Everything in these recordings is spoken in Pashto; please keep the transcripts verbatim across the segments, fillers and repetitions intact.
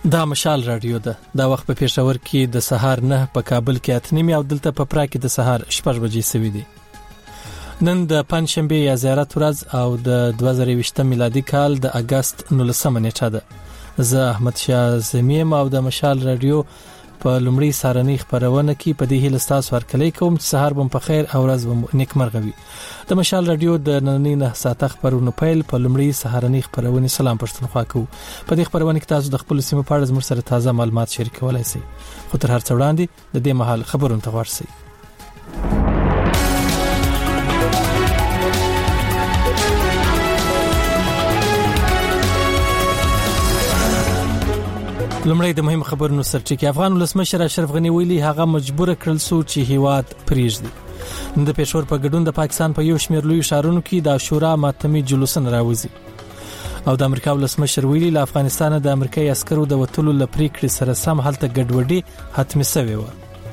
دا مشال رادیو ده. دا وخت په پېښور کې د سهار نه، په کابل کې اته نیمه او دلته په پرا کې د سهار شپږ بجې سوي دي. نن د پنځشنبه یا زیارت ورځ او د دوه زره یوویشت میلادي کال د اگست نولسمه نیټه ده. زه احمد شاه زمیم او د مشال رادیو په لومړی سارنۍ خبرونه کې په دې هیله ستاسو ورکلې کوم چې سهار بم په خیر او ورځ بم نیکمرغه وي. د مشال رادیو د نننۍ نه ساعته خبرونه پیل په لومړی سهارنۍ خبرونه سلام پښتونخوا کو. په دې خبرونه کې تاسو د خپل سیمه په اړه زموږ سره تازه معلومات شریکولای شئ. خو تر هر څه وړاندې د دې مهال خبرونه ته ورسئ. لومړی د مهم خبرونو سرچینه افغان ولسمشر اشرف غنی ویلي هغه مجبور کړل سو چې هیواد پریږدي. د پېښور په ګډون د پاکستان په یو شمېر لوی ښارونو کې د عاشورا ماتمي جلوسونه راوځي. او د امریکا ولسمشر ویلي له افغانستان د امریکایي عسکرو د وټلو لپریکړې سره سم هلته ګډوډي حتمي شوی و.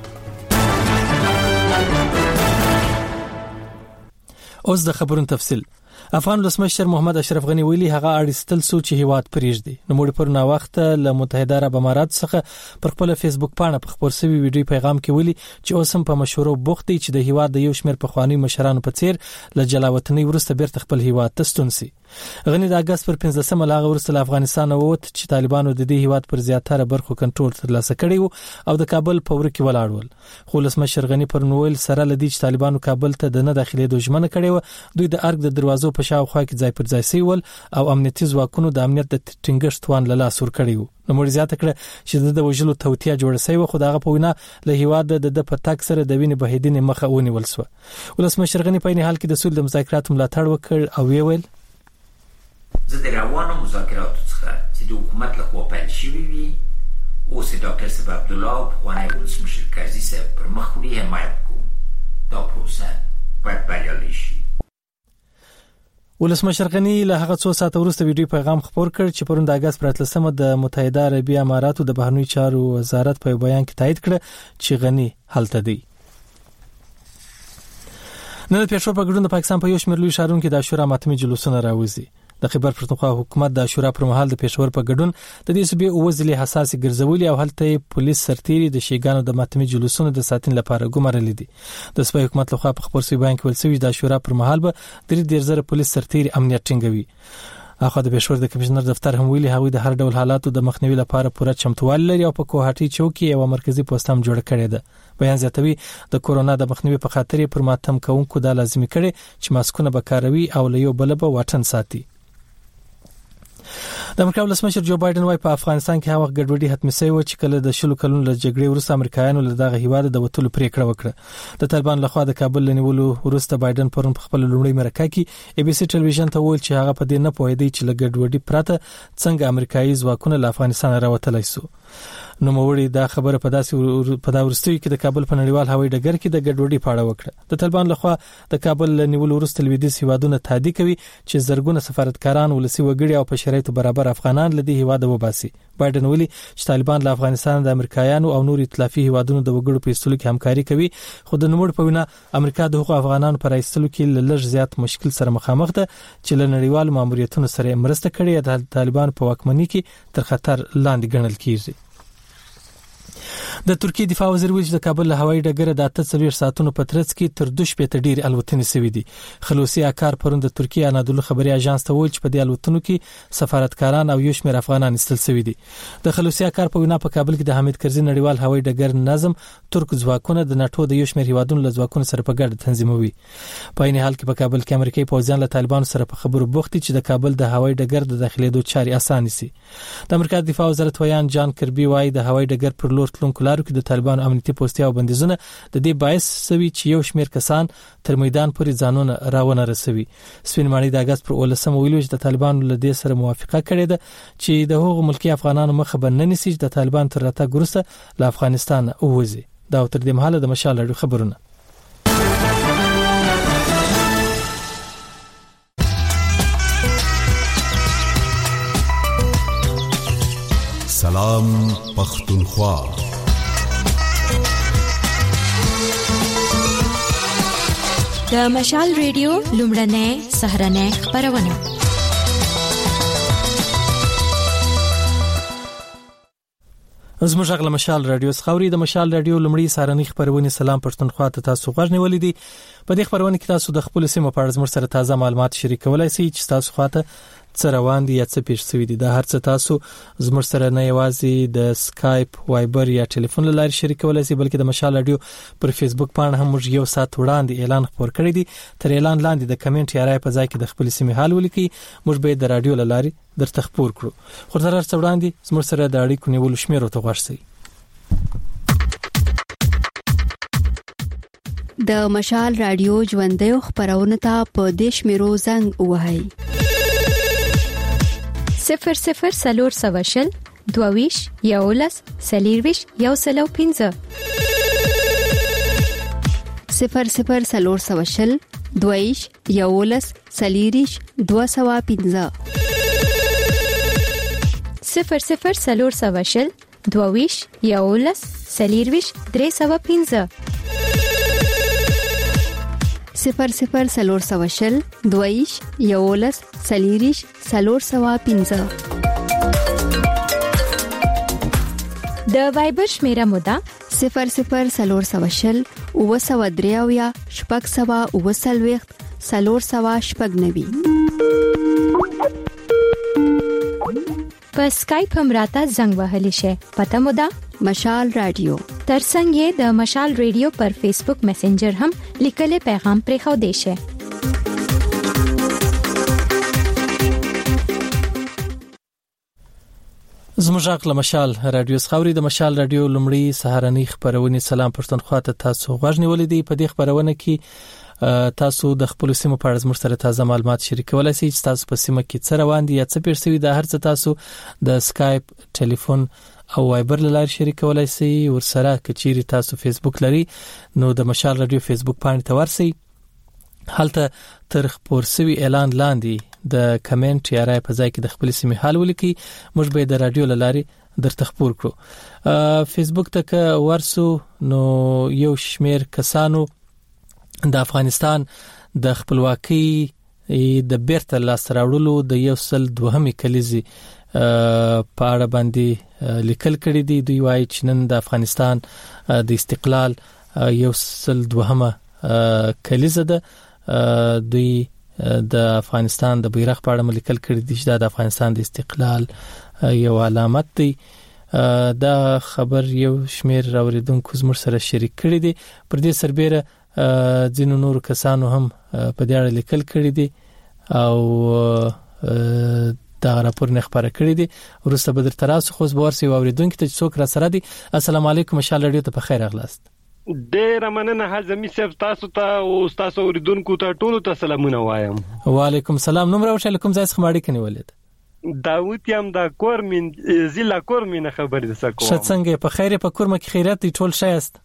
اوس د خبرونو تفصیل. افغان ولسمشر محمد اشرف غنی ویلي هغه اړیستل سو چې هیواد پریږدي. نو موږ پر نا وخت له متحده عرب امارات څخه پر خپل فیسبوک پاڼه په خبر سوي ویډیو پیغام کې ویلي چې اوس هم په مشورو بوخت دي چې د هیواد د یو شمېر پخوانی مشرانو په څیر له جلاوطنۍ وروسته بیرته خپل هیواد ته ستون سي. غنی د اگست پر پنځلسمه لاغه وروسته له افغانستان ووت چې طالبانو د دې هیواد پر زیاتره برخو کنټرول ترلاسه کړی وو او د کابل په ور کې ولاړول. خو ولسمشر غنی پر نوول سره لدی چې طالبانو کابل ته د نه داخلي د ژمنه کړی و. دوی د ارګ د دروازو په شاوخوا کې ځای پر ځای سیول او امنیتي ځواکونو د امنیت د ټینګښت توان له لاس ور کړی وو. نو موږ زیاته کړه چې د وژلو توتیا جوړ شوی و، خو دغه په وینا له هیواد د د پټاک سره د وینې بهیدنې مخه ونیول سو. ولسمشر غنی په نه حال کې د سول د مذاکراتو ملاتړ وکړ او ویل زه د روانو مذاکراتو څخه چې د حکومت له خوا پیل شوي وي اوس د ډاکټر صاحب عبدالله پخوانی ولسمشر کاظمي صاحب پر مخ وړي حمایت کوم. دا پروسه باید بریالۍ شي. ولسمشر غنی له هغه څو ساعت وروسته ویډیو پیغام خبر کړ چې پرون د اگست پر اتلسمه د متحده عربی اماراتو د بهرنی چارو وزارت په بیان کې تایید کړ چې غنی هلته دی. نن پېښور په ګډون د پاکستان په یو شمېر لوی ښارونو کې د عاشورا ماتمي جلوسونه راوځي. د خیبر پښتونخوا حکومت د عاشورا پر مهال د پېښور په ګډون د دې صوبې اوزلي حساسي ګرځولي او هلته پولیس سرتيري د شیګانو د ماتمي جلوسونو د ساتنې لپاره ګمارلې دي. د صوبې حکومت لخوا په خبر سوي بیان کې ولسوي د عاشورا پر مهال به درې ډیر زره پولیس سرتيري امنیت ټینګوي. اخو د پېښور د کمشنر دفتر هم ویلي هغوی د هر ډول حالاتو د مخنیوي لپاره پوره چمتووالی لري او په کوهاټي چوکي یو مرکزی پوسټ هم جوړ کړی دی. بیان زیاتوي د کورونا د مخنیوي په خاطر پر ماتم کوونکو د لازمي کړي چې ماسکونه به کاروي او له یو بل به واټن ساتي. د امریکا ولسمشر جو بایدن وايي په افغانستان کې هغه ګډوډي حتمي شوی و چې کله د شلو کلونو له جګړې وروسته امریکایانو له دغه هیواد د وټلو پریکړه وکړه. د طالبان لخوا د کابل لنیولو وروسته بایدن پرون په خپل لومړي مرکه کې ای بي سي ټلویزیون ته وویل چې هغه په دې نه پوهیدي چې له ګډوډي پرته څنګه امریکایي ځواکونه له افغانستان راوتلای سو. نو موړي دا خبره په داسې په دا ورستوي کې د کابل په نړیوال هوایي ډګر کې د ګډوډي پاړه وکړه. د طالبان لخوا د کابل لنیولو وروسته لویدیځ هیوادونه تهدید کوي چې زرګونه سفارتکاران ولسی وګړي او په شرایطو برابر افغانان لدی هیواد وباسي. بایدن ویلي چې طالبان له افغانستان د امریکایانو او نور ائتلافي هیوادونو د وګړو په ایستلو کې همکاري کوي، خو د نوموړ په وینا امریکا د حقوق افغانانو پر ایستلو کې لږ زیات مشکل سره مخامخ ده چې له نړیوال ماموریتونو سره مرسته کړي د طالبان په واکمنۍ کې تر خطر لاندې ګڼل کیږي. د ترکیه دفاع وزیر ویل چې د کابل له هوایي ډګر د اته څلوېښت ساعتونو په ترڅ کې تر دوه شپېته ډېر الوتنې شوې دي. خلوصي اکار پرون د ترکیه انادولو خبري اژانس ته ویل چې په دې الوتنو کې سفارتکاران او یو شمېر افغانان استل شوي دي. د خلوصي اکار په وینا په کابل کې د حامد کرزي نړیوال هوایي ډګر نظم ترک ځواکونه د ناتو د یو شمېر هیوادونو له ځواکونو سره په ګډه تنظیموي. په عین حال کې په کابل کې امریکایي پوځیان له طالبانو سره په خبرو بوخت دي چې د کابل د هوایي ډګر د داخليدو چاري اسانه سي. د امریکا دفاع وزارت ویان جان کربي وايي د هوایي ډګر پر لور تلونکو لارو کې د طالبانو امنیتي پوستیا او بندیزونه د دې باعث سوي چې یو شمېر کسان تر میدان پورې ځانونه راونه رسوي. سپین ماڼۍ د اگست پر اولسمه ویلو چې د طالبانو له دې سره موافقه کړې ده چې د هغو ملکی افغانانو مخه به نه نیسي چې د طالبان تر راتګ وروسته له افغانستان ووځي. دا تر دې مهاله د مشال اړو خبرونه. سلام پختونخوا. د مشال ریډیو لومړنۍ سهرنۍ خبرونه. زموږ غږ مشال رادیو خاوري د مشال رادیو لمړی سارنی خبرونه سلام پښتونخوا ته تاسو غږ نیولې دي. په دې خبرونه کې تاسو د خپل سیمه په اړه زموږ سره تازه معلومات شریکولای شئ چې تاسو خواته څه روان دي یا څه پیښ شوی دي. دا هر څه تاسو زموږ سره نه یوازې د سکایپ، وایبر یا ټلیفون له لارې شریکولای شئ، بلکې د مشال رادیو پر فیسبوک باندې هم موږ یو ساعت وړاندې اعلان خبر کړی دی. تر اعلان لاندې د کمنټ یا رائے په ځای کې د خپل سیمه حال ولیکئ. موږ به د رادیو له لارې درته خبر کړو. خو تر څو وړاندې زموږ سره د اړیکو نیولو شمیر ته غواړئ شئ. د مشال رادیو ژوندۍ خبرونه ته په دیش میرو زنګ وهاي صفر صفر سلور سواشل دوویش یولس سلیرویش یو سلو پینزه صفر صفر سلور سواشل دوویش یولس سلیریش دو سوا پینزه صفر صفر سلور سواشل دوویش یولس سلیرویش درې سوا پینزه صفر صفر سلور سواشل دویش یولس سلیریش سلور سوا پینزه. د وایبر شمیره مودا صفر صفر سلور سواشل او سوا دریاویا شپږ سوا او سلويخت سلور سوا شپږ نوي. په سکایپ هم راته زنګ وهلی شي. پته مودا مشال رادیو. ترڅنګ یې د مشال رادیو پر فیسبوک میسنجر هم لیکل پیغام پرې خو دی شي. زموږ غږ مشال رادیو خاوري د مشال رادیو لمړی سهارنی خبرونه سلام پښتونخوا ته تاسو غږ نیولې دي. په دې خبرونه کې تاسو د خپل سیمه په اړه زموږ سره تازه معلومات شریکولای شئ چې تاسو په سیمه کې څه روان دي یا څه پیښ شوی د هر څه تاسو د سکایپ، ټلیفون او وایبر له لارې شریکولای شئ. ورسره کچيري تاسو فیسبوک لري نو د مشال رادیو فیسبوک باندې تورسئ. هلته تر خبر سوي اعلان لاندې د کمنټ یا رائے په ځای کې د خپل سیمه حال ولیکئ. موږ به د رادیو له لارې درته خبر کړو. فیسبوک ته ورسو نو یو شمیر کسانو د افغانستان د خپلواکۍ د بیرته لاسته راوړلو د یو سل دوهمې کلیزې په اړه باندې لیکل کړي دي. دوی وايي چې نن د افغانستان د استقلال یو سل دوهمه کلیزه ده. دوی د افغانستان د بیرغ په اړه لیکل کړي دي چې د افغانستان د استقلال یو علامت دی. دا خبر یو شمیر اوریدونکو زموږ سره شریک کړي دي. پر دې سربېره ځینو نور کسانو هم په دې اړه لیکل کړي دي او دا راپور نه خبره کړی دي. ورسته به در تراسو خو زبورسي اوریدونکو ته څوک را سره دي. السلام علیکم مشال رادیو ته په خیر اغلاست. ډیر مننه حزمي صاحب، تاسو ته او تاسو اوریدونکو ته ټولو ته سلامونه وایم. وعلیکم السلام. نوم راوښه کوم ځای څخه ماړی کني ولید؟ داوود یم د کورمن زیلا کورمن خبر دي سکو. شڅنګ په خیر په کورمه کې خیرات ټول شایست.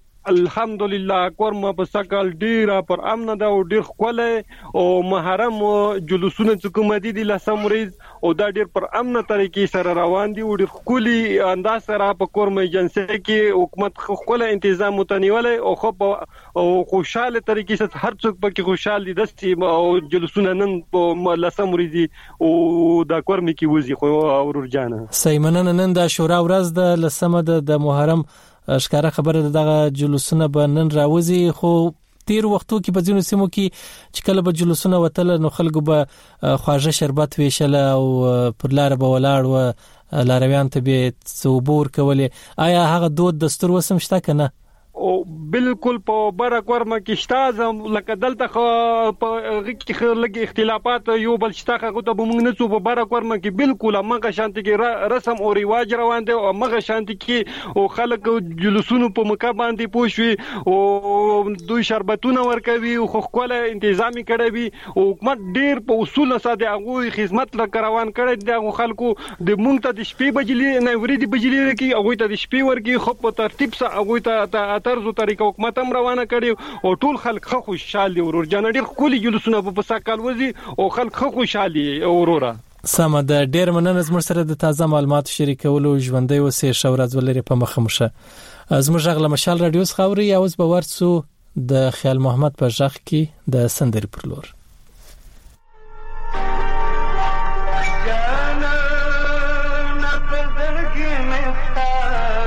الحمدلله کورمه په سکل ډیره پر امن ده او ډیر خوله او محرم جلوسونه چې کوم دي د لسمریز او دا ډیر پر امن طریقې سره روان دي او ډیر خولي انداز سره په کورمه ایجنسی کې حکومت خوله تنظیم متنیولې او خو او خوشاله طریقې سره هر څوک پکې خوشاله دي دستي او جلوسونه نن په لسمریز او دا کورمه کې وځي خو اورور جانه سیمنن نن د شورا ورځ د لسمه د محرم اشکاره خبره دغه جلوسونه به نن راوځي. خو تیر وختو کې په ځینو سیمو کې چې کله به جلوسونه وتل نو خلکو به خواږه شربت ویشل او پر لار به ولاړ و لارویان ته به صبور کولې. آیا هغه دود دستور وسم شته کنه؟ او بالکل په بره کورمه کې شته لکه دلته خو په کې لګي اختلافات یو بل شته خو ته موږ نه څو په بره کورمه کې بالکل هغه شانتي کې رسم او ریواج روان دي او هغه شانتي کې او خلک جلوسونو په مکه باندې پوښوي او دوی شربتونه ورکوي او خو خپل تنظیمي کړي او حکومت ډیر په اصول ساده هغه خدمت روان کړي دي خلکو د مونږ ته د شپې بجلی نه ورېدي بجلی کې هغه ته د شپې ورګي خو په ترتیب سره هغه ته طرزو طریقه حکومت هم روانه کړي او ټول خلک خو خوشاله دي ورور جان ډیر خولي جلوسونه په ساکال وزي او خلک خو خوشاله اوروره. سم ده. ډیر مننه زموږ سره د تازه معلومات شریکولو ژوندۍ وسې شورز ولري په مخمشه. زموږ غږ مشال رادیو خاوري اوس به ورسو د خیال محمد په ژغ کې د سندري پر لور. جانا نفذ کې مختا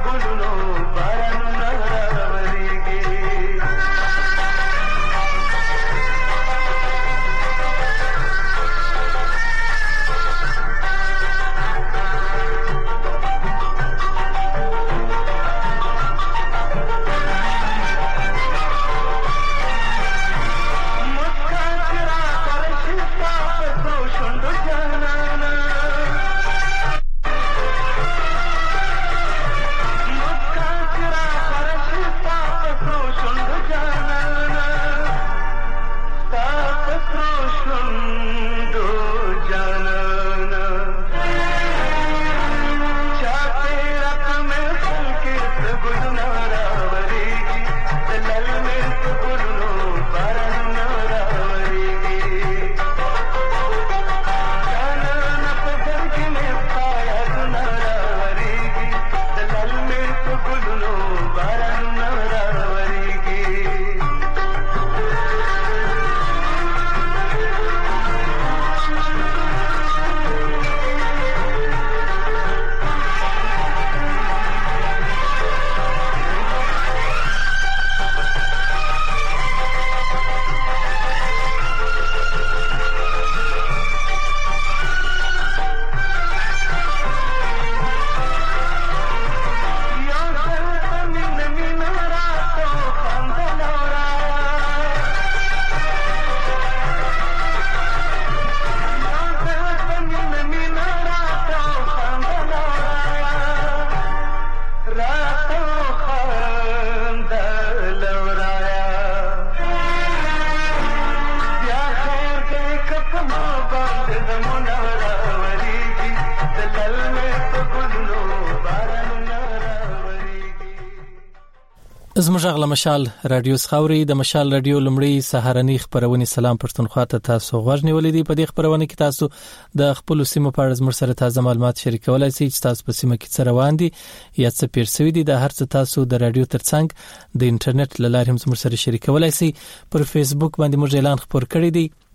زموږ غل مشال رادیو خاوري د مشال رادیو لمړی سهارنی خبرونه سلام پښتونخوا ته تاسو غوښنی ولیدي په دې خبرونه کې تاسو د خپل سیمو په اړه زموږ سره تازه معلومات شریکولای شئ چې تاسو په سیمه کې څه روان دي یا څه پیښوي دي د هر څه تاسو د رادیو ترڅنګ د انټرنیټ لاره هم زموږ سره شریکولای شئ پر فیسبوک باندې موږ اعلان خبر کړی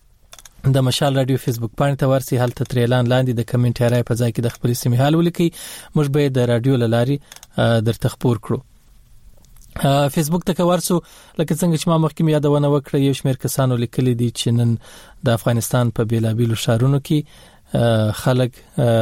دی د مشال رادیو فیسبوک باندې ته ورسي حالت تر اعلان لاندې د کمنټ راي په ځای کې د خپل سیمه حال ولیکي موږ به د رادیو لاري درته خبر کړو فیسبوک ته ورسو لکه څنګه چې ما مخکې یادونه وکړه یو شمېر کسانو لیکلي دي چې نن د افغانستان په بیلابیلو شهرونو کې خلک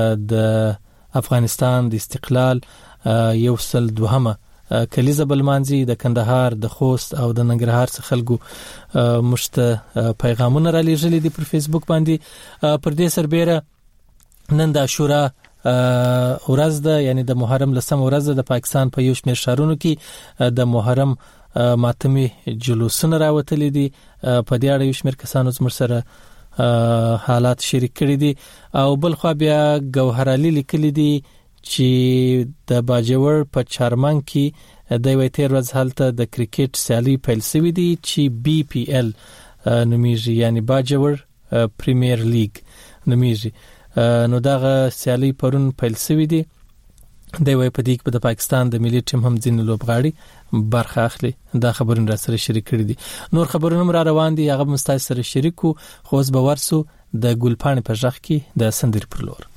د افغانستان د استقلال یو سل دوهمه کلیزه بلمانځي د کندهار د خوست او د ننګرهار څخه خلکو مشته پیغامونه را لېږلي دي پر فیسبوک باندې پر دې سربېره نن د عاشورا ورځ ده یعنی د محرم لسم ورځ د پاکستان په یو شمېر شهرونو کې د محرم ماتمي جلوسونه راوتلي دي په دې اړه یو شمېر کسانو زموږ سره حالات شریک کړي دي او بل خو بیا ګوهر علي لیکلي دي چې د باجوړ په چارمن کې د وی تیر ورځ هلته د کرکټ سیالي پیل شوې دي چې بي پی ال نومیږي یعنی باجوړ پریمیر لیګ نومیږي نو دغه سیالي پرون پیل شوې دي د وی په دې کې د پاکستان د ملي ټیم هم ځین لوبغاړي برخه اخلي دا خبرونه را سره شریک کړي دي نور خبرونه را روان دي هغه مستای سره شریکو خو اوس به ورسو د ګلپاڼې په ځخ کې د سندري پر لور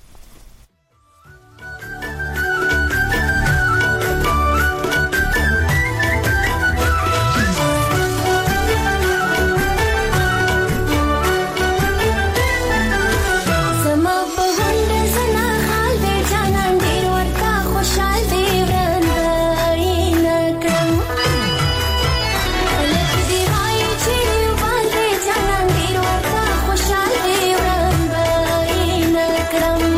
Come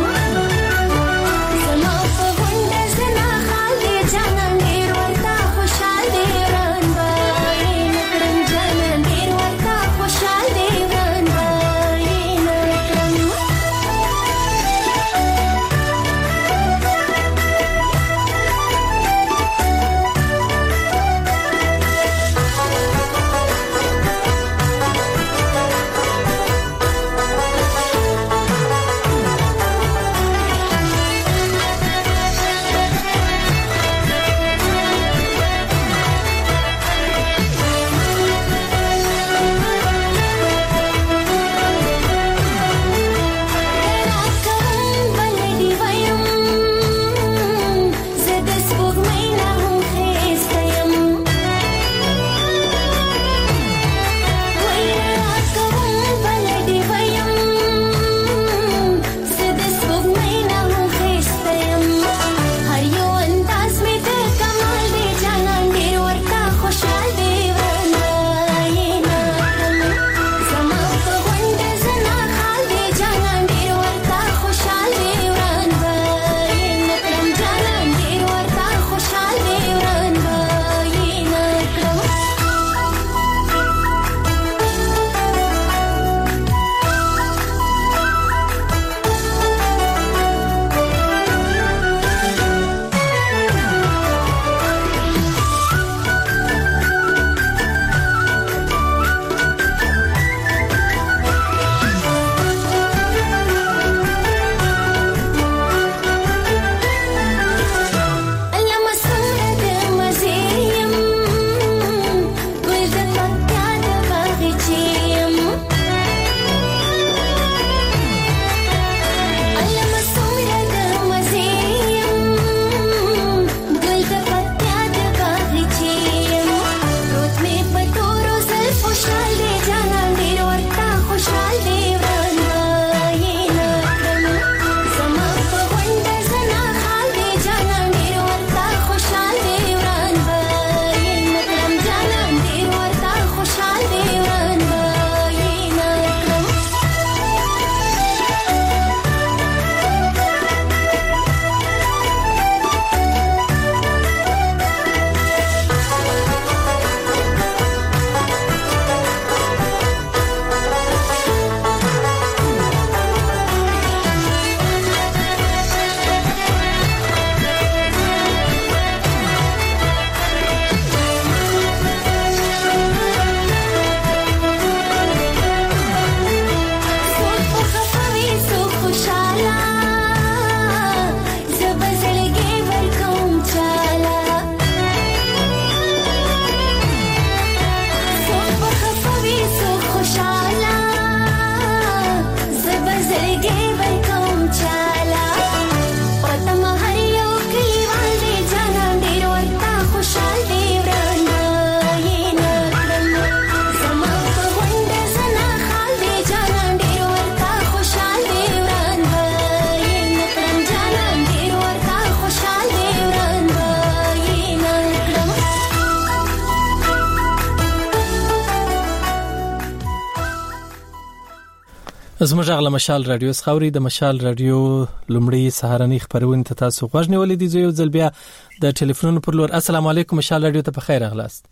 زموږ غل مشال رادیو خاوري د مشال رادیو لومړی سهارنی خبرونه ته تاسو غوښنه ولیدي زو یو ځل بیا د ټلیفون پر لور. السلام علیکم مشال رادیو ته په خیر اغلاست.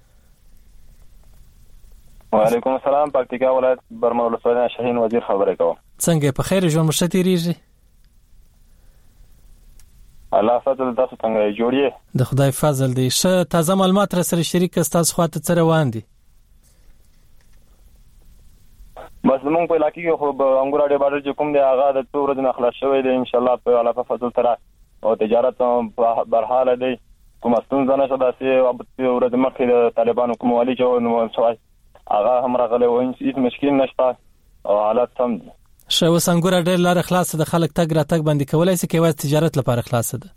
وعلیکم السلام. پکتیکا ولایت برمل ولسوالۍ شاهین وزیر خبرې کوم. څنګه په خیر ژوند مشته تیریږي؟ الله فضل تاسو څنګه جوړی؟ د خدای فضل دی. شه تازه معلومات را سره شریک تاسو خواته څه روان دي؟ بس موږ په علاقې کې خو انګور اډې بارډر چې کوم دی هغه د څو ورځې نه خلاص شوی دی ان شاء الله په الله په فضل سره او تجارت برحاله دی. کوم ستونزه نشته داسې او ورځې مخکې د طالبانو کوم والی چې نو سوای هغه هم راغلی و هیڅ مشکل نشته او حالات سم دي. شه اوس انګور اډې لار خلاص ده خلک تګ را تګ باندې کولای شي کې وایي تجارت لپاره خلاص ده.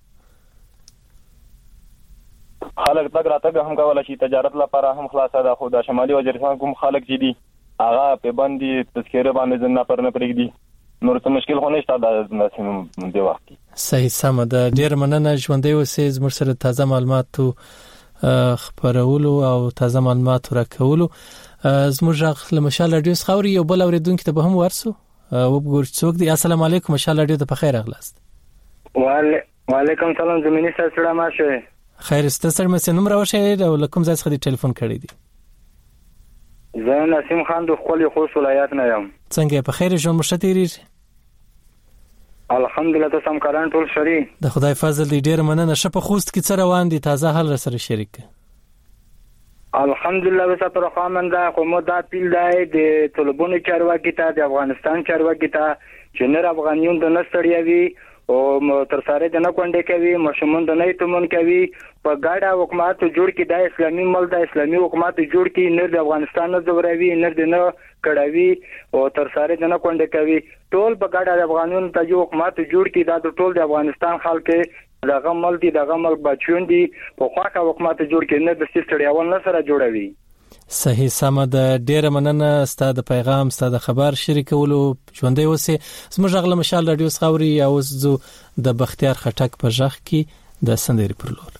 خلک تګ را تګ هم کولای شي تجارت لپاره هم خلاص ده. خو د شمالي وزیرستان کوم خلک چې دي هغه په باندې تذکره باندې ځنه پر نه پرېږدي نور څه مشکل خو نشته د دې وخت. صحیح سم ده. ډیر مننه ژوندۍ اوسئ. زموږ سره تازه معلومات خبرولو او تازه معلومات راکولو. زموږ له مشال رادیو خاوري یو بل اوریدونکو ته به هم ورسو او وګور څوک دی. السلام علیکم مشال رادیو ته په خیر اغلاست. وعلیکم السلام زمینی سره ما شه خیر است سره مې نوم راوښی او لکم ځای څخه ټلیفون کړی دی. زه نسیم خان د خپل خوست ولایت نه یم. څنګه په خیر ژوند مشته تیریږي؟ الحمدلله تاسو هم کاران ټول شری. د خدای فضل دی. ډیر مننه. شه په خوست کې څه روان دي تازه حال را سره شریک؟ الحمدلله وسه پر خامنده قومو دا پیل دی د طلبونو چارواکي ته د افغانستان چارواکي ته چې نه افغانیون د نستړیا وی او تر سره د نه کونډه کوي مشمون د نه تمون کوي په ګاډه حکومت جوړ کی د اسلامي ملک د اسلامي حکومت جوړ کی نه د افغانستان نه زوروي نه د نه کډوي او تر سره د نه کونډه کوي ټول په ګاډه د افغانانو ته جو حکومت جوړ کی دا ټول د افغانستان خلک دغه ملک دي دغه ملک بچون دي په خواخه حکومت جوړ کی نه د سیستړیاول نه سره جوړوي. صحیح سم ده. ډیر مننه ستاسو پیغام ستاسو خبر شریکولو. ژوندۍ اوسئ. زموږ غل مشال رادیو خاوري او زو د بختیار خټک په ژغ کې د سندري پر لور.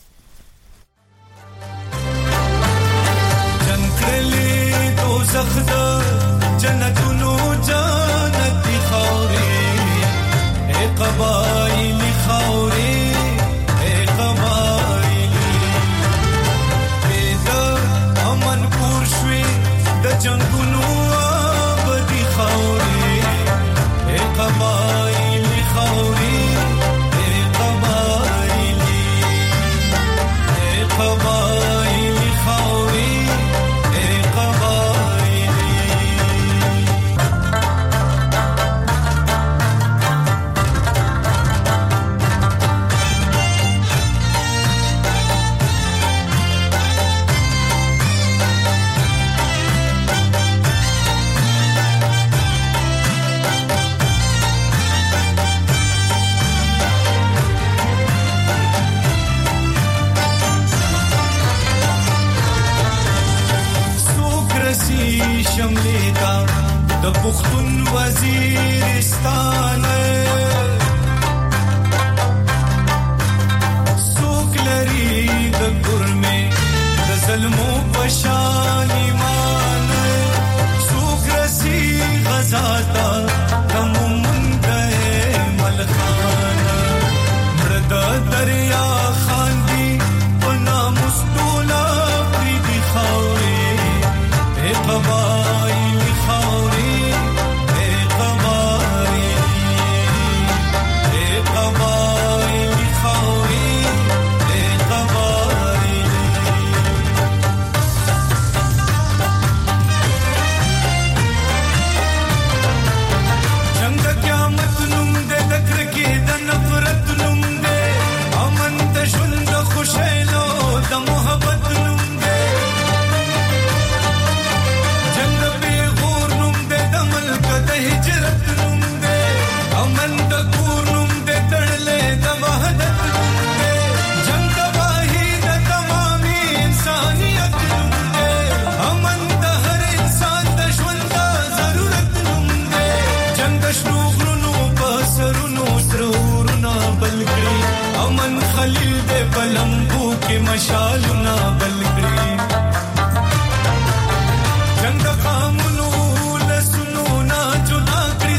جنتلی دوزخ ده جنتونو جنت خاوري اے قبایلی خاوري اے قبایلی پیدا امن پور شوي د جنگونو آبادی خاوري اے قبایلی خاوري اے قبایلی اے قبایلی خاوري اے قبایلی. شملیتا د پختون وزیرستان سوک لري د ګرمه د ظلمو بشان ایمان سوک رسی غزاتا کم منده ملخان مرد دریا خاندی پنا مستولا پریدی خاوری اے قبائلی خاوری اے قبائلی اے قبائلی خاوری اے قبائلی. جنگ قیامت نم دے دکر کی د نفرت نم دے امن د ژوند خوشالو د محبت نم دے جنگ پیغور نم دے د ملک د هجرت نم دے امن د کور نم دے تړلې د وحدت نم دے جنگ واهی د تمامي انسانيت نم دے امن د هر انسان د ژوند ضرورت نم دے جنگ شنو غرونو بسرونو سرورنا بلګړي امن خلیل دے بلمبو کې مشالونه بلګړي جنگ قامونو لسنو نا جدا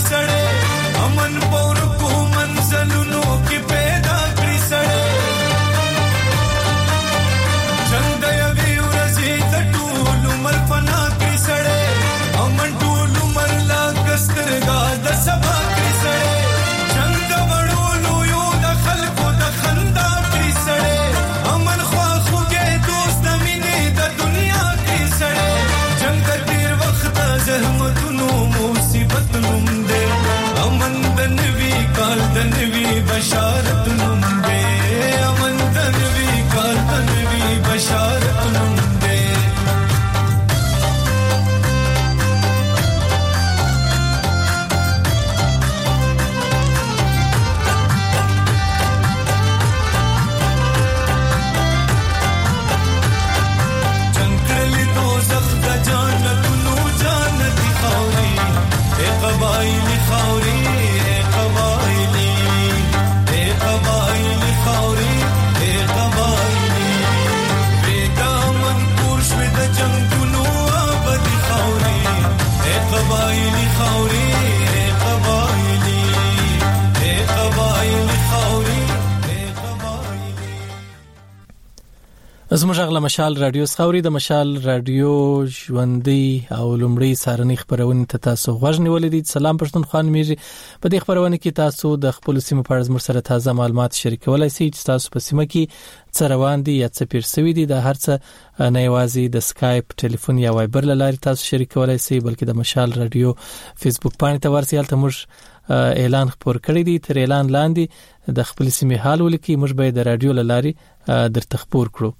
زموږ غلا مشال رادیو خوري د مشال رادیو ژوندۍ او لومړی سارنی خبرونه ته تاسو غوښنی ولیدي. سلام پښتونخوا میږي. په دې خبرونه کې تاسو د خپل سیمه په اړه زموږ سره تازه معلومات شریکولای شئ چې تاسو په سیمه کې څه روان دي یا څه پیر شوی دي. د هر څه نه یوازې د سکایپ، ټلیفون یا وایبر لاري تاسو شریکولای شئ، بلکې د مشال رادیو فیسبوک باندې ته ورسئ. ته موږ اعلان خبر کړی دی. تر اعلان لاندې د خپل سیمه حال ولیکي. موږ به د رادیو لاري درته خبر کړو.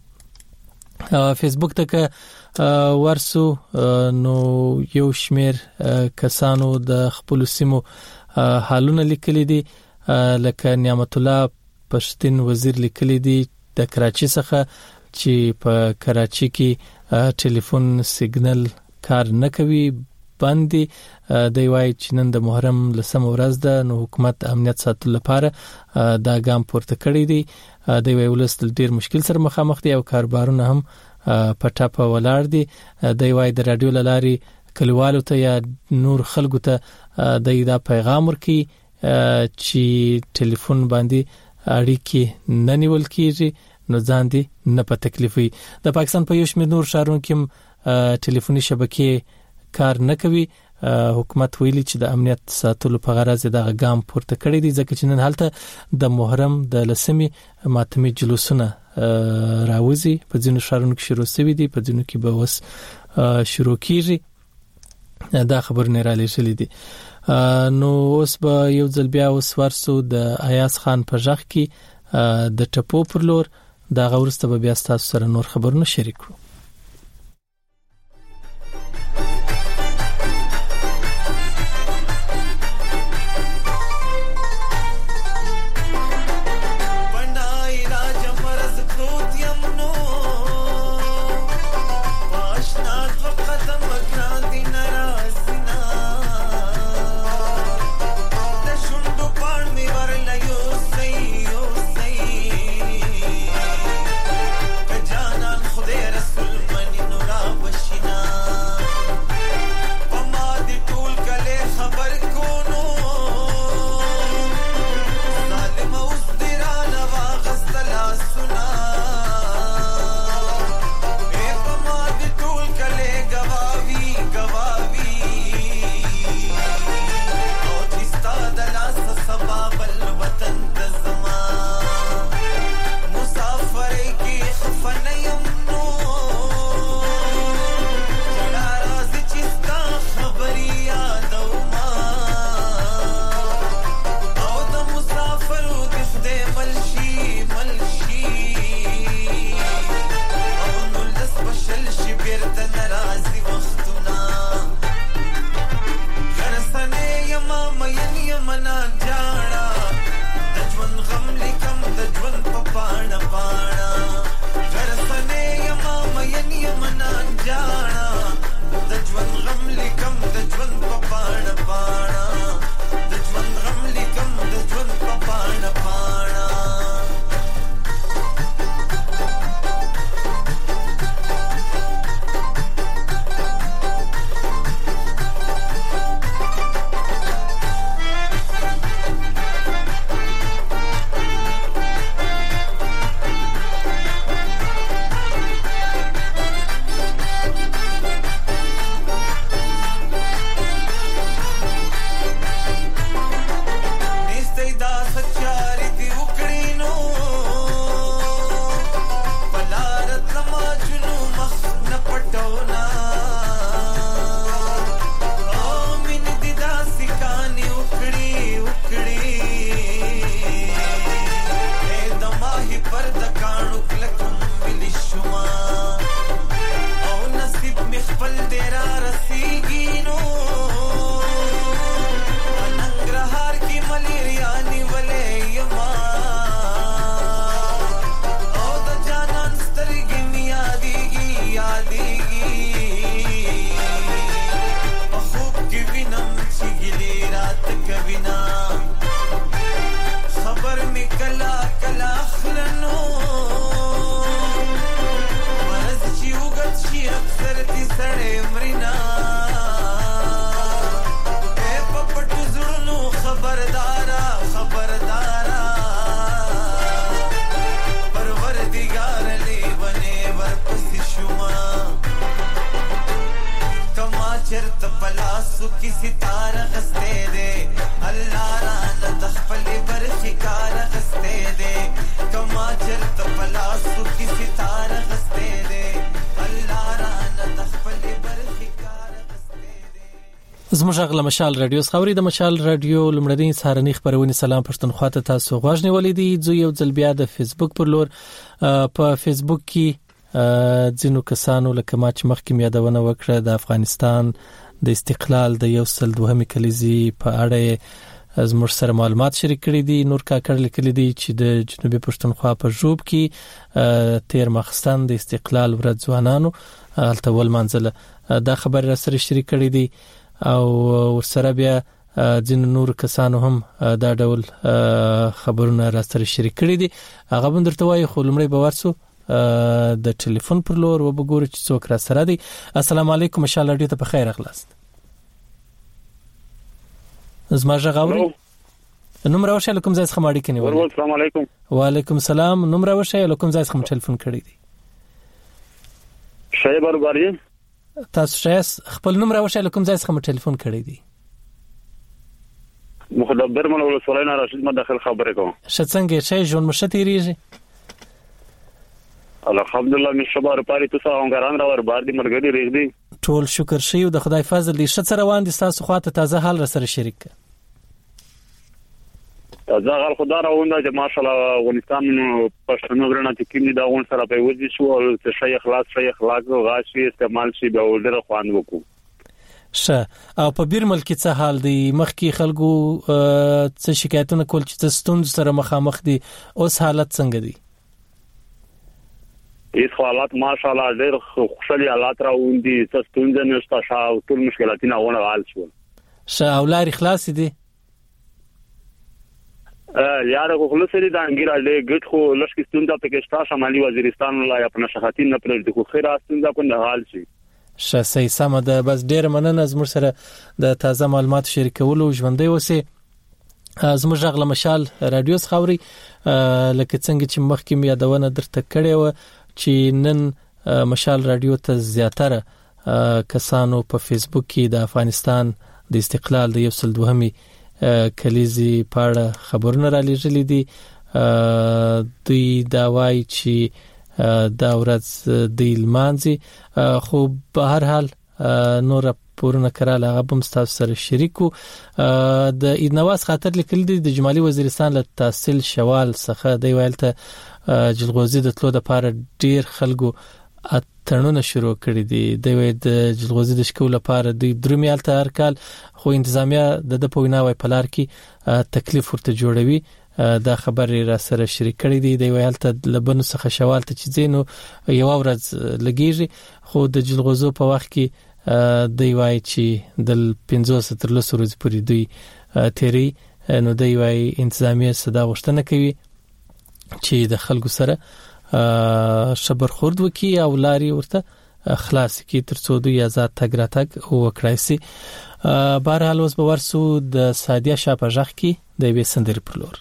فیسبوک ته که ورسو نو یو شمیر کسانو د خپل سیمو حالونه لیکلي دي، لکه نعمت الله پښتين وزیر لیکلي دي د کراچي څخه چې په کراچي کې ټلیفون سیګنل کار نه کوي، باندې د وای چې نن د محرم لسم ورځ ده، نو حکومت امنیت ساتلو لپاره دا ګام پورته کړی دی. د وی ولستل ډیر مشکل سره مخامخ دي او کاربارونه هم پټاپه ولاړ دي. د وای د رادیو لاري کلیوالو ته یا نور خلکو ته د دا پیغام ورکي چې ټلیفون باندې اړیکې نه نیول کیږي، نو ځان دي نه په تکلیفي. د پاکستان په یو شمېر نور شهرونو کې ټلیفوني شبکې کار نه کوي. حکومت ویلي چې د امنیت ساتلو په غرض د غام پورته کړی دی، ځکه چې نن هلته د محرم د لسمې ماتمي جلوسونه راوځي. په ځینو شهرونو کې شروع شوي دي، په ځینو کې به وس شروع کیږي. دا خبرونه را لېږلې دي. نو اوس به یو ځل بیا اوس ورسو د ایاز خان په ژغ کې د ټپو پر لور. دا غورسته به بیا تاسو سره نور خبرونه شریک کړو. رسول زموږ غل مشال رادیو خبري د مشال رادیو لمړنۍ سهارنۍ خبرونه سلام پښتونخوا ته تاسو غواړئ ولیدي زو یو ځل بیا د فیسبوک پر لور په فیسبوک کې ځینو کسانو لکه ما چې مخکې یادونه وکړه د افغانستان د استقلال د یو سل دوهمې کلیزي په اړه زموږ سره معلومات شریک کړي دي. نور کاکړ لیکلي دي چې د جنوبي پښتونخوا په ژوب کې تیر ماخستان د استقلال ورځ ځوانانو الته ول منځله دا خبر را سره شریک کړي دي او ورسره بیا ځین نور کسانو هم دا ډول خبرونه را سره شریک کړي دي. هغه بندرته وایي خو لمړی به ورسو د ټلیفون پر لور وبګورو چې څوک را سره دي. السلام علیکم ان شاء الله ډیره په خیر اخلاص. زما ژغوري نوم راوښه لکم ځای څخه ماړی کني. السلام علیکم. وعلیکم السلام. نوم راوښه لکم ځای څخه ټلیفون کړی دي. شای برباری تاسو شایس خپل نوم راوښه لکم ځای څخه ټلیفون کړی دي. مخدبر مولوی سلینا راشد مداخل خبره کوم. شڅنګ شای جون مشتیریږي. الحمدلله می شبار پاری تاسو اونګران را ور بار دي مرګدي ریغ دي. ټول شکر شي د خدای فضل دي. شت سره روان دي تاسو خواته تازه حال را سره شریک. تازه حال خدای راوند چې ماشاءالله افغانستان پښتون ورنه چې کیندي دا اون سره په وځي شو او چې شي اخلاص شي اخلاق او غاشي استعمال شي به ولر خوان وکړو. شه او په بیر ملک څه حال دی؟ مخکې خلکو څه شکایتونه کول چې ستوند سره مخامخ دي اوس حالت څنګه دی؟ ایس حالات ماشاءالله ډېر خوشالي حالات راوندي ستوند نشته شاو ټول مشکلاتونه ونه حل شول. شه اولار اخلاص دي یاره خو خلصري د انګیرا له ګټ خو لشکې ستونزه پکې شته شمالي وزیرستان ولای په نشخاتین نه پرې د خو خیره ستونزه په حال شي. شه سي سم ده بس ډېر مننه زموږ سره د تازه معلومات شریکولو ژوندۍ اوسه. زموږ غل مشال رادیو خبري لکه څنګه چې مخکې یادونه درته کړې و چې نن مشال رادیو ته زیاتره کسانو په فیسبوک کې د افغانستان د استقلال د یو سل دوهمې کلیزي پاړه خبرونه را لېږلې دي. دوی دا وایي چې دا ورځ د لمانځي خو په هر حال نور پورونه کړه هغه هم تاسو سره شریکو. د عید نواز خاطر لیکل دي د جمالي وزیرستان له تحصیل شوال څخه دی ویلته جلغوزي د تلو د پاره ډیر خلکو اتنونه شروع کړی دي. د د جلغوزي د شکول لپاره د درمیالته هر کال خو انتظامیه د د پویناوي پلار کې تکلیف ورته جوړوي. دا خبرې را سره شریک کړی دي. د ویالته لبنو څخه شوال ته چې زینو یو ورځ لګیږي خو د جلغوزو په وخت کې دی وای چې د پنځوس تر لس ورځې پورې دوی تیری نو دی وای انتظامیه صدا غوښتنه کوي چې د خلکو سره شبر خورد وکي او لاري ورته خلاص کی ترڅو دوی آزاد تګ راتګ وکړای شي. بهر حال اوس به ورسو د سادیا شاپژخ کی د وې سندري پر لور.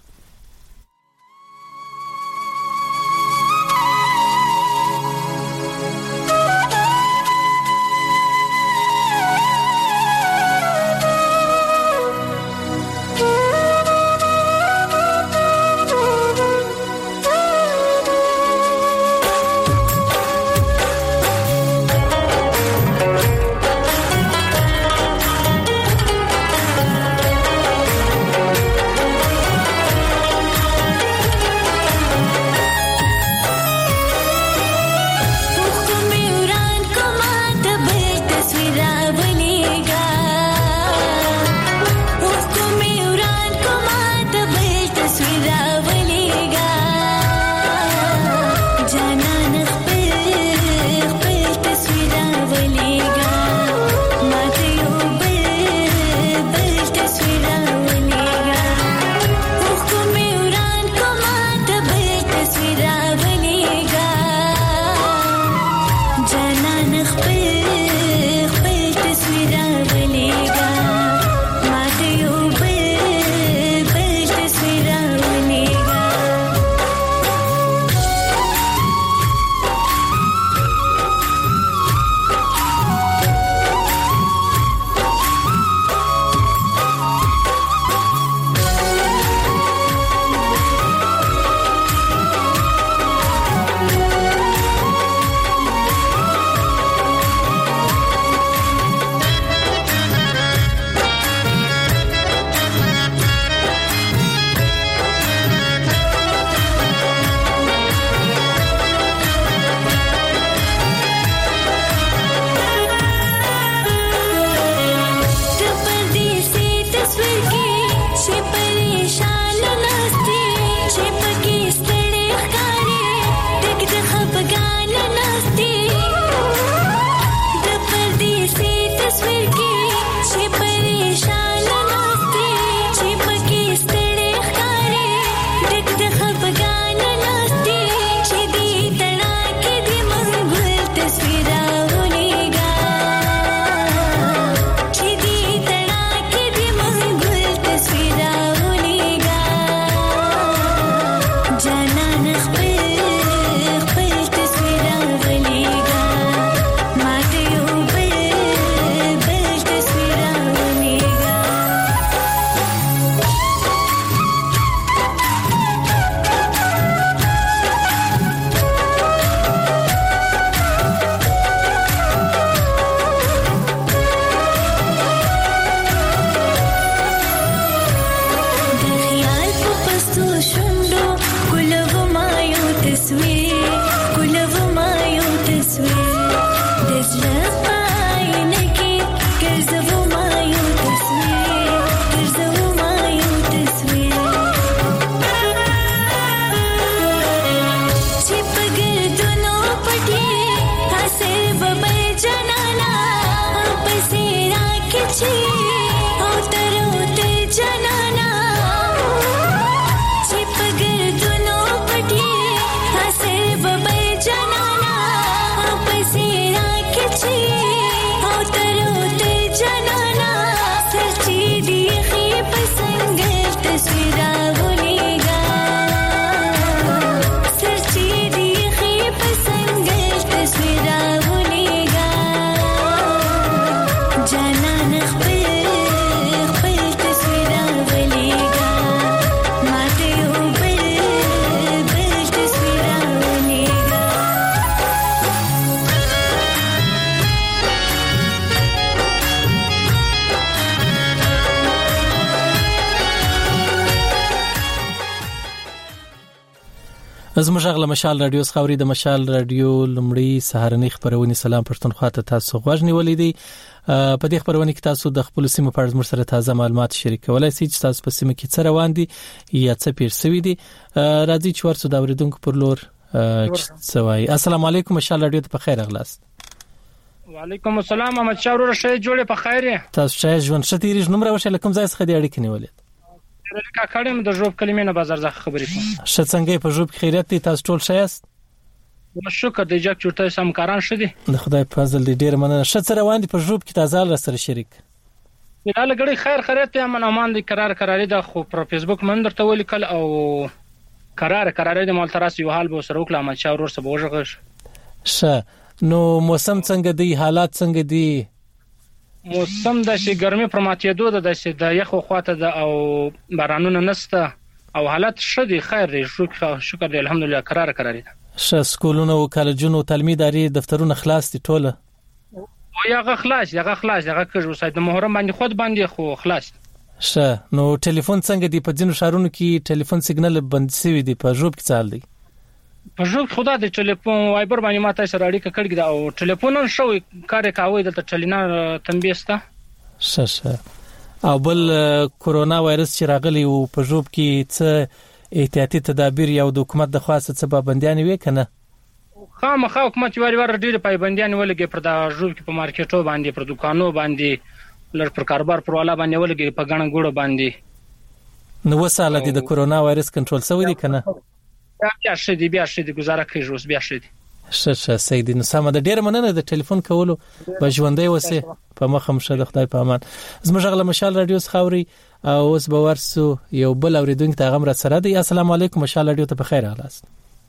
زموږ غل مشال رادیو خاوري د مشال رادیو لمړی سهارنی خبرونه سلام پښتونخوا ته تاسو غوښنی ولیدي په دې خبرونه کې تاسو د خپل سیمه په اړه زموږ سره تازه معلومات شریکولای شئ چې تاسو په سیمه کې څه روان دي یا څه پیر شوی دي راځي چې ورسو دا اوریدونکو پر لور سوای. السلام علیکم مشال رادیو ته په خیر اغلاست. وعلیکم السلام احمد شاه ورور شه جوړه په خیر تاسو چې ژوند شتیری نمبر وشه لکم ځای څخه دی اړیکې نیولې لکه کړم د جوب کلمې نه بازار ځخه خبرې کوم. ش څنګه په جوب خیرت دي تاسو ټول شایست؟ شکر د جګ چورته سم کاران شدي د خدای په فضل دې ډیر مننه. ش سره روان دي په جوب کې تازه ل سره شریک یاله غړي خیر خیرت ته امن امان دي قرار قرارې د خو پر فیسبوک من درته ولیکل او قرار قرارې د مال تراس یو حال به سره وکړه احمد شاه ورور سره بوجغش. ش نو موسم څنګه دی حالات څنګه دي؟ موسم د شي ګرمي پر ماتېدو د شي د یخ خواته د او بارانونه نسته او حالت شدي خیر دی شکر دی الحمدلله قرار قرارې ش سکولونه او کالجونو تعلیمي ادارې دفترونه خلاص دي ټوله او یغه خلاص یغه خلاص یغه کړو سید محرم باندې خود باندې خو خلاص. ش نو ټلیفون څنګه دی په ځینو شهرونو کې ټلیفون سیګنال بند شوی دی په جوب کې چال دی په جوب خدا د ټلیفون وایبر باندې ماته سره اړیکه کړګ دا او ټلیفون شوی کار کاوه د ټلینا تنبیسته ش ش او بل کورونا وایرس چې راغلی او په جوب کې څه احتیاطي تدابیر یا د حکومت د خاصه څه پابندیان وی کنه؟ خامخا حکومت واری ور ډیر پابندیان ولګي پر د جوب کې په مارکیټو باندې پر دکانو باندې لر پر کاروبار پر والا باندې ولګي په غن ګوړو باندې. نو وساله دي د کورونا وایرس کنټرول شوی دی کنه؟ بیا شدي بیا شدي گزاره کوي اوس بیا شدي. ش ش سید نو سم د ډیر مننه د ټلیفون کولو به ژوندۍ وسه په مخم شه د خدای په امان. زموږ غل مشال رادیو خاوري او اوس به ورسو یو بل اوریدونکو ته غمره سره دی. السلام علیکم مشال رادیو ته په خیر اغلاست.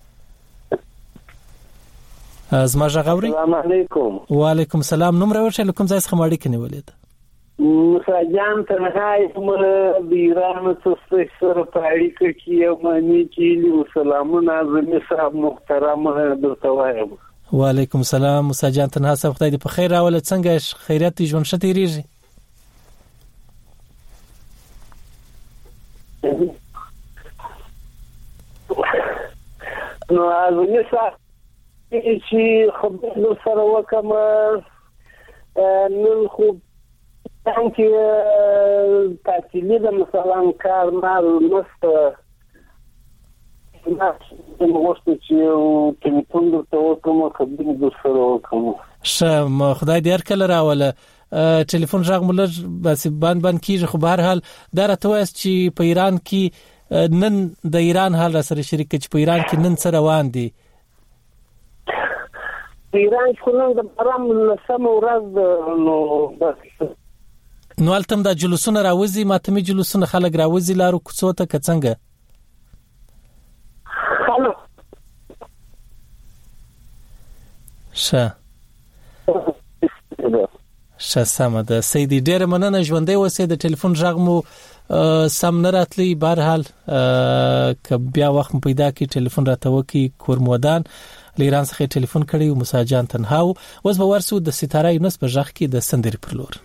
زموږ غوري السلام علیکم. وعلیکم السلام. نوم راوړل کوم ځای څخه ماړی کني ولید؟ مساجان تنهایی کوم د ایران څخه سره پاړی کې یو مانی کې سلامونه زمي صاحب محترم درته وایم. وعلیکم السلام مساجان تنها صاحب خدای دې په خیر راول. څنګه خیرات ژوند شتیریږي؟ نو ازمي صاحب چې خبرو سره وکم نن خو څنګه تحصیلي د مثلا کار مال مسته نه موږ چې ټلیفون درته وکم خبرې د سره وکم. ش خدای دې هر کله راوله ټلیفون ژغ مولر بس باند باند کیږي. خو بهر حال دا راته وایي چې په ایران کې نن د ایران حال را سره شریک چې په ایران کې نن څه روان دي؟ ایران خو نن د باران لسمه ورځ نو نو التم دا جلوسونه راوځي ماتمي جلوسونه خلک راوځي لارو کوڅو ته څنګه؟ خلک شه شه سم ده سیدی ډیر مننه ژوندۍ وسه د ټلیفون ژغ مو سم نه راتلی. بهر حال ک بیا وخت پیدا کی ټلیفون راته وکي کورمودان لیران څخه ټلیفون کړی او مساجان تنها اوس به ورسو د ستاره یونس په ژغ کې د سندري پر لور.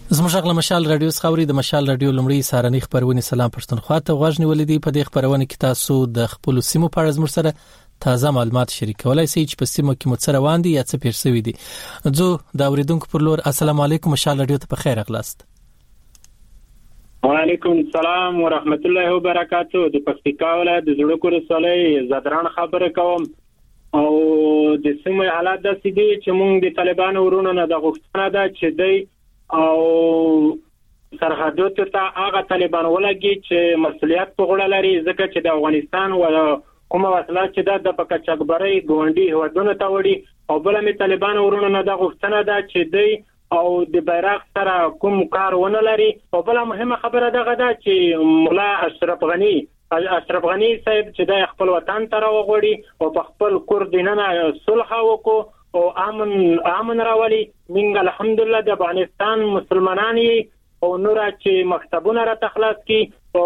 زموږ غږ مشال رادیو خبري د مشال رادیو لمړی سارنی خبرونه سلام پښتونخوا ته غوښنی ولدي په دې خبرونه کې تاسو د خپل سیمو په اړه زموږ سره تازه معلومات شریکولای شئ چې په سیمو کې مو سره واندي یا څه پېښ شوی دي. زه دا اوریدونکو پر لور السلام علیکم مشال رادیو ته په خیر اغلاست. وعلیکم السلام ورحمت الله وبرکاتہ. د پکتیکا ولایت د زړکو رسالې زدران خبره کوم او د سیمه حالات د سیدي چې موږ د طالبانو ورونو نه د غوښتنه ده چې دی او سرحدو ته هغه طالبان ولګي چې مسؤلیت په غوړه لري ځکه چې د افغانستان او کومه وسله چې د پکچکبري ګوندي هودونه ته وړي او بل می طالبان ورونو نه د غوښتنه ده چې دی او د بیرغ سره کوم کار ونه لري. او بل مهمه خبره ده غدا چې مولا اشرف غنی اشرف غنی صاحب چې د خپل وطن ته راوغړي او په خپل کور دینه صلح وکړو او امن امن راولي. موږ الحمدلله د افغانستان مسلمانان او نور چې مکتبونه را تخلاص کی او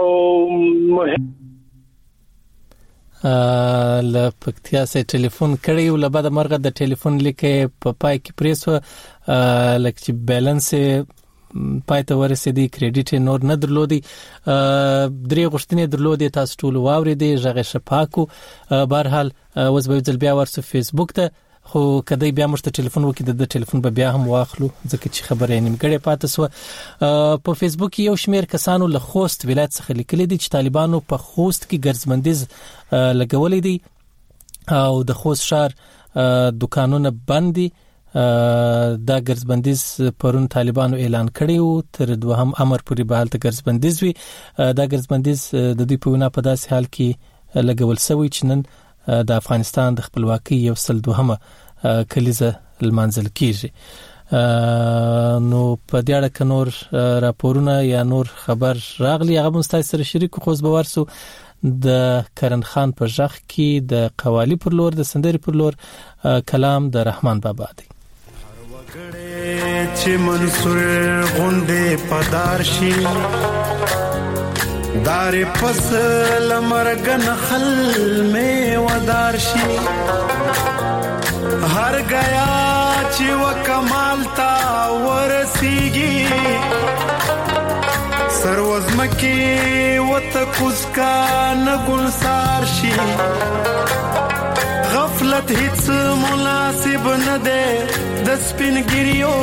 ل پکتیا سه ټلیفون کړی او لبا د مرغه د ټلیفون لیکه په پای کې پریسو لکه چې بیلانس پایته ورسېدی کریډټ نور نه درلودي درې غشتنې درلودي تاسو ټول واورېدي ژغه شپاکو. بهرحال اوس به ځل بیا ورسو فیسبوک ته خو کدی بیا موږ ته ټلیفون وکړي د ټلیفون به بیا هم واخلو ځکه چې خبرې نیمګړې پاتې سو. په فیسبوک یو شمیر کسانو له خوست ولایت څخه لیکلي دي چې طالبانو په خوست کې ګرځمندیز لګولې دي او د خوست شهر دکانونه بند دي. دا ګرځبندیز پرون طالبانو اعلان کړی او تر دوهم امر پورې به حالت ګرځبندیز وي. دا ګرځبندیز د دوی په وینا په داسې حال کې لګول شوی چې نن د افغانستان د خپلواکۍ یو سل دوهمه کلیزه لمانځل کیږي. نو په دې اړه ک نور راپورونه یا نور خبر راغلی هغه مستای سره شریک خو به ورسو د کرن خان په ځخ کې د قوالی پر لور د سندري پر لور کلام د رحمان بابا دی. چې منصور غونډه پدار شي دار فصل مرګن خل میں ودار شي هر گیا چې وکمال تا ورسیږي سروز مکی وت کوز کا نګلسار شي غفلت هیڅ مناسب نه ده د سپینګریو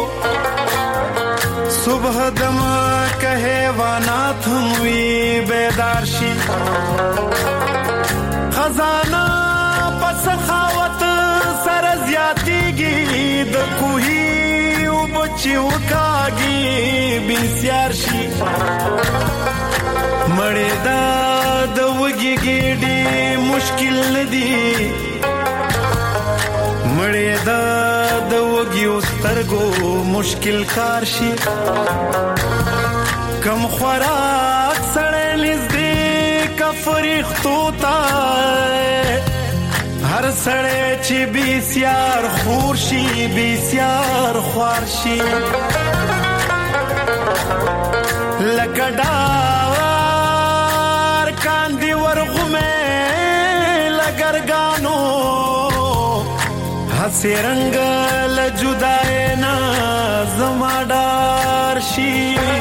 صبح دم که حیوانات هم وی بیدار شي خزانه پس خاوت سر زیاتیږي د کوهی او بچی وکاږي بسیار شي مړې دا د وګي ګډي مشکل ندي مړې دا د وګي سترګو مشکل کار شي کم خوراک سړې نږدې کفریختو تا هر سړې چې بسیار خور شي بسیار خوار شي لکډار کاندي ورغمه لګرګانو هسي رنگ لجدای نا زمادار شي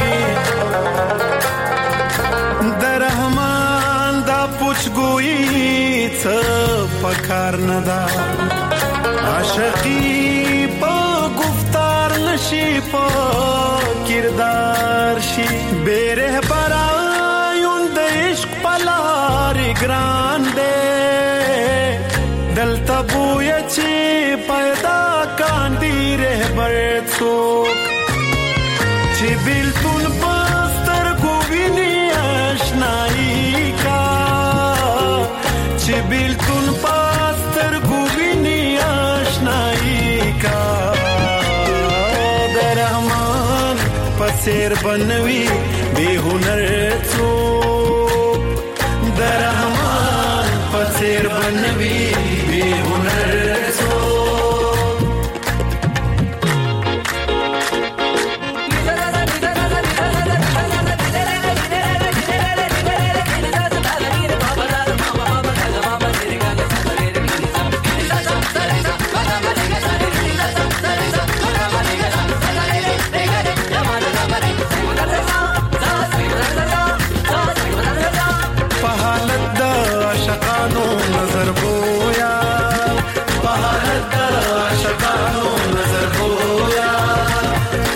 در رحمان دا پوچګوئی څه پکار نه دا عاشقی په گفتار نشي په کردار شي بیره برایون د عشق پلار ګران دے دلته بوی چې پیدا کاندي رهبر څوک چې بیلتون پستر کو ویني آشنایی کا چې بیلتون پستر کو ویني آشنایی کا د رحمان پسیر بنوي به هنر څوک د رحمان پسیر بنوي به هنر Come on.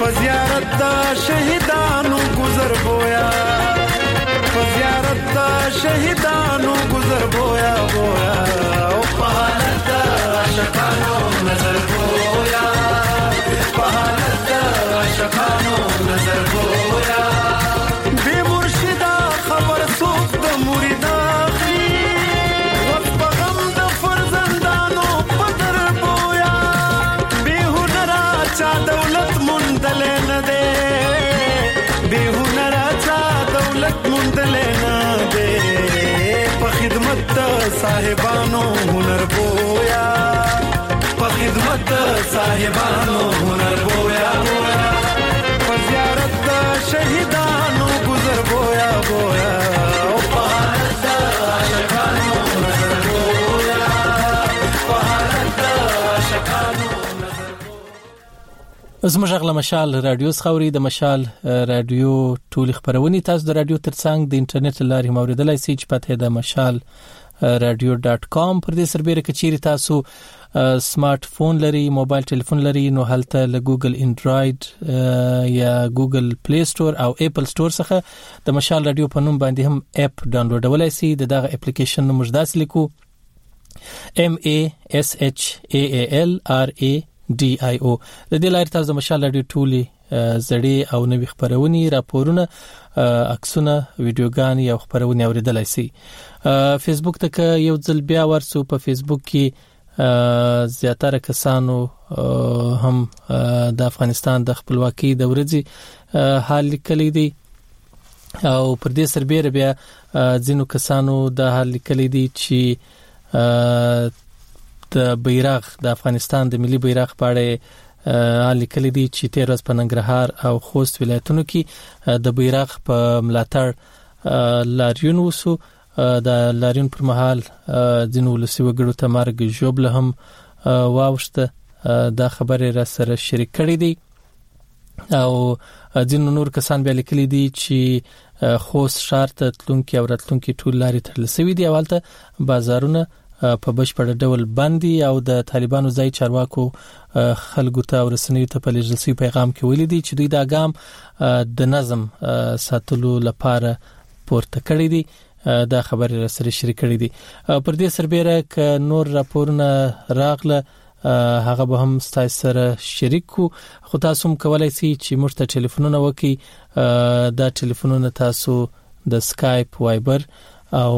فزیارت دا شهیدانو گذر بویا فزیارت دا شهیدانو گذر بویا بویا او پهالت دا عاشقانو نظر بویا پهالت دا عاشقانو نظر بویا بے مرشدہ خبر سوک دا مریدا خی وقت پغم دا فرزندانو پدر بویا بے ہنرا چا دولت مندل ندے بے ہنرا چا دولت مندل ندے پا خدمت صاحبانو ہنر بویا پا خدمت صاحبانو ہنر بویا بویا پا زیارت شہیدانو گزر بویا بویا او پہارت عاشقانو نظر بویا پہارت عاشقانو زموږ غلا مشال رادیو خوري د مشال رادیو ټول خبرونه تاسو د رادیو ترڅنګ د انټرنیټ لارې موریدلای شئ چې پته د مشال رادیو ډاټ کام پر دې سربېره کچېری تاسو سمارټ فون لري موبایل ټلیفون لري نو هلته له ګوګل انډراید یا ګوګل پلی سٹور او اپل سٹور څخه د مشال رادیو په نوم باندې هم اپ ډاونلوډولای شئ دغه اپلیکیشن نو مجداس لیکو M A S H A A L R A D I O د دې لارې تاسو د مشال رادیو ټولي زړې او نوې خبرونه راپورونه عکسونه ویډیوګانې او خبرونه اوریدلای شئ فیسبوک ته یو ځل بیا ورسو په فیسبوک کې زیاتره کسانو هم د افغانستان د خپلواکۍ د ورځې حال لیکلی دی او پر دې سربېره بیا ځینو کسانو د حال لیکلی دی چې د بیرغ د افغانستان د ملي بیرغ په اړه لیکلي دي چې تیر ورځ په ننګرهار او خوست ولایتونو کې د بیرغ په ملاتړ لاریون وسو د لاریون پر مهال ځینو ولسي وګړو ته مرګ ژوبله هم واوښته دا خبره را سره شریک کړې دي او ځینو نور کسان بیا لیکلي دي چې خوست ښار ته تلونکي او راتلونکي ټول لارې تړل شوي دي اولته بازارونه په بشپړ ډول باندې او د طالبانو ځای چارواکو خلکو ته ورسنوي ته په لږلسي پیغام کې ویلي دي چې دوی دا ګام د نظم ساتلو لپاره پورته کړی دي دا خبره سره شریک کړی دي پر دې سربېره ک نور راپورونه راغله هغه به هم ستاسو سره شریک کو خو تاسو هم کولای شئ چې موږ ته ټلیفونونه وکړئ دا ټلیفونونه تاسو د سکایپ وایبر او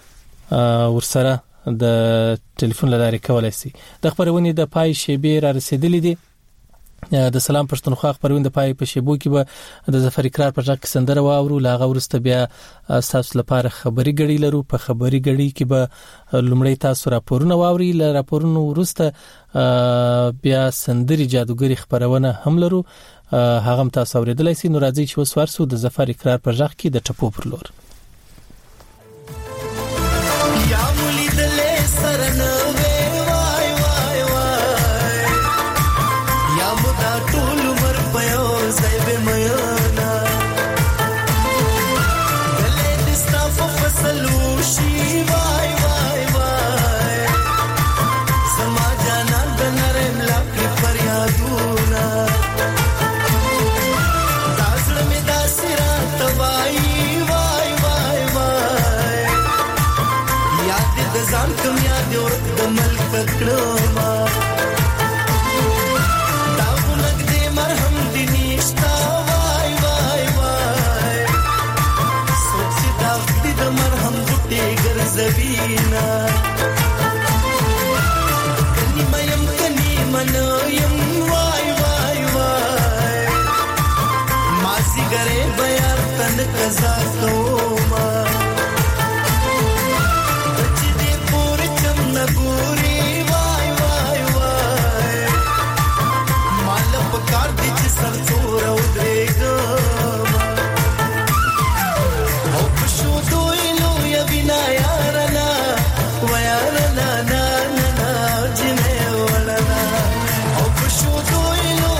ورسره د ټلیفون لارې کولای شي د خبرونه د پای شیبې را رسیدلې دي د سلام پښتونخوا خبرونه د پای په شیبو کې به د ظفر اقرار پر ځکه سندره واورو لاغه ورسته بیا تاسو لپاره خبري غړي لرو په خبري غړي کې به لومړی تاسو راپورونه واوري ل راپورونه ورسته بیا سندري جادوګری خبرونه هم لرو هغه تاسو اوریدلای شئ نو راځي چې وسوارسو د ظفر اقرار پر ځکه کې د ټپو پر لور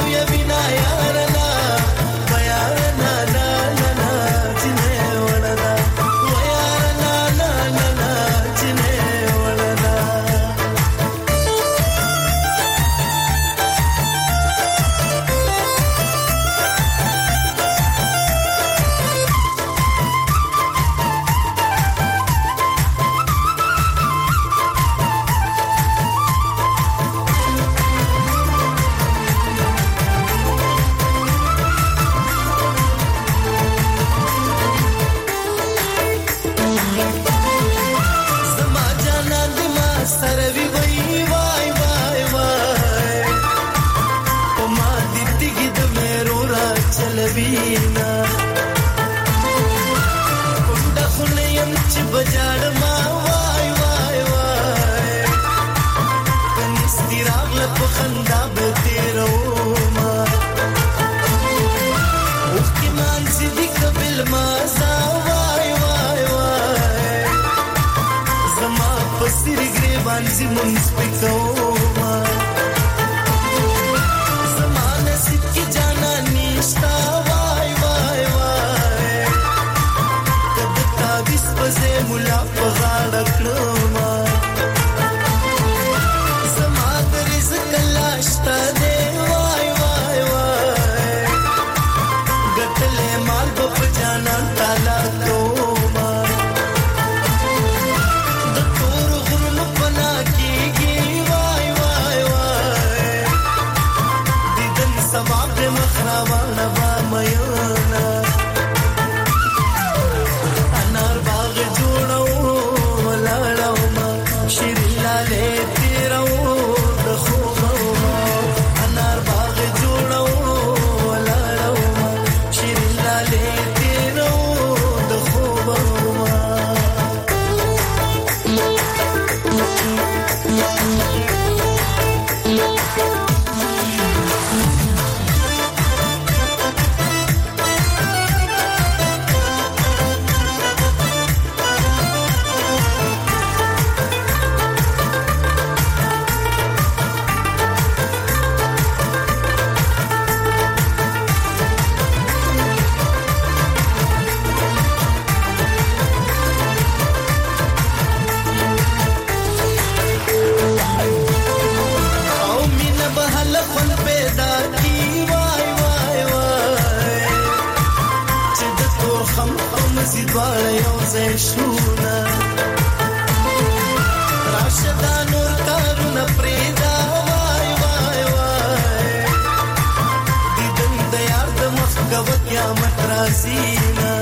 Bye. کوینا کونډه خونه يم چې بجاړ ما وای وای وای کنيستي راغله په خندا به تیرو ما وختي مانځي دي قبل ما زا وای وای وای زما په سر ګریوان زی مونږ پکو ما زمانه سید کی جانا نشتا وای وای وای کد تابس پزې مولا په غاړه کړما زما د رزق لاشتا دی وای وای وای ګټلې مال په جانا تعالی کوما د تور غرم پنا کیږي وای وای وای دیدن سبب مخراوانه با میانا انار باغ جوړو لاړو ما شیرین لاله تیرو د خوبو انار باغ جوړو لاړو ما شیرین لاله تیرو د خوبو او مینه به هلفن پیدا کی وای وای وای چې د تور خم او مزید واړه یو ځای شونه راشدا نور کارونه پریدا وای وای وای دیدن د یار د مخ کوه قیامت راځي نه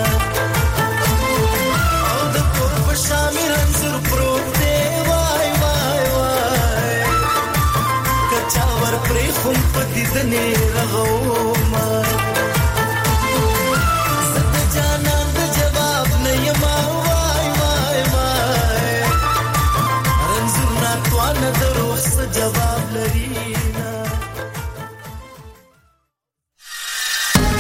او د کور په شامي رنځور پروت دی وای وای وای کچاور پرې خون په دیدنې رغوما